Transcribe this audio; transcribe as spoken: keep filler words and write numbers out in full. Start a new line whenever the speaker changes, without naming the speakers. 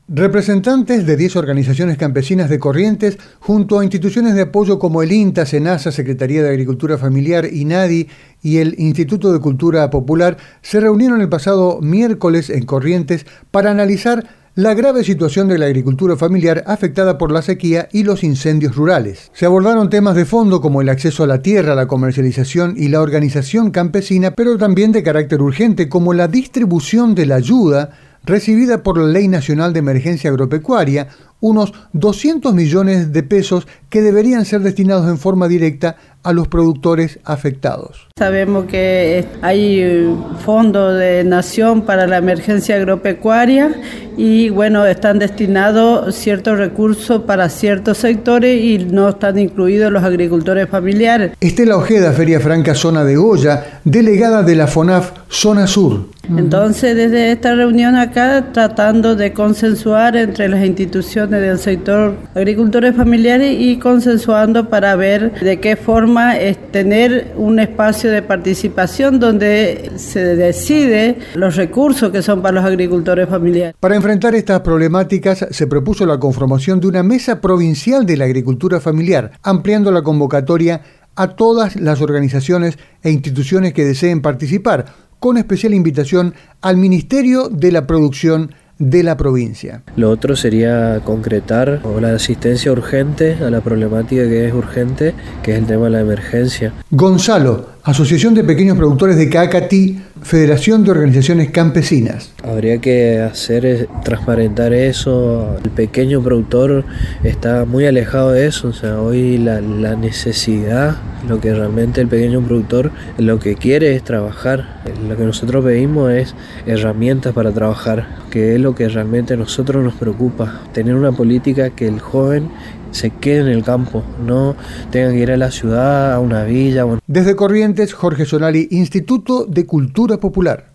Representantes de diez organizaciones campesinas de Corrientes, junto a instituciones de apoyo como el INTA, SENASA, Secretaría de Agricultura Familiar, INADI y el Instituto de Cultura Popular, se reunieron el pasado miércoles en Corrientes para analizar la grave situación de la agricultura familiar afectada por la sequía y los incendios rurales. Se abordaron temas de fondo como el acceso a la tierra, la comercialización y la organización campesina, pero también de carácter urgente como la distribución de la ayuda recibida por la Ley Nacional de Emergencia Agropecuaria, unos doscientos millones de pesos que deberían ser destinados en forma directa a los productores afectados.
Sabemos que hay fondo de nación para la emergencia agropecuaria y bueno, están destinados ciertos recursos para ciertos sectores y no están incluidos los agricultores familiares.
Estela Ojeda, Feria Franca Zona de Goya, delegada de la FONAF Zona Sur.
Entonces, desde esta reunión acá, tratando de consensuar entre las instituciones del sector agricultores familiares y consensuando para ver de qué forma es tener un espacio de participación donde se decide los recursos que son para los agricultores familiares.
Para enfrentar estas problemáticas se propuso la conformación de una mesa provincial de la agricultura familiar, ampliando la convocatoria a todas las organizaciones e instituciones que deseen participar, con especial invitación al Ministerio de la Producción de la provincia.
Lo otro sería concretar la asistencia urgente a la problemática que es urgente, que es el tema de la emergencia.
Gonzalo, Asociación de Pequeños Productores de Caacatí, Federación de Organizaciones Campesinas.
Habría que hacer transparentar eso. El pequeño productor está muy alejado de eso. O sea, hoy la, la necesidad, lo que realmente el pequeño productor lo que quiere es trabajar. Lo que nosotros pedimos es herramientas para trabajar, que es lo que realmente a nosotros nos preocupa. Tener una política que el joven se quede en el campo, no tengan que ir a la ciudad, a una villa.
Desde Corrientes, Jorge Solari, Instituto de Cultura Popular.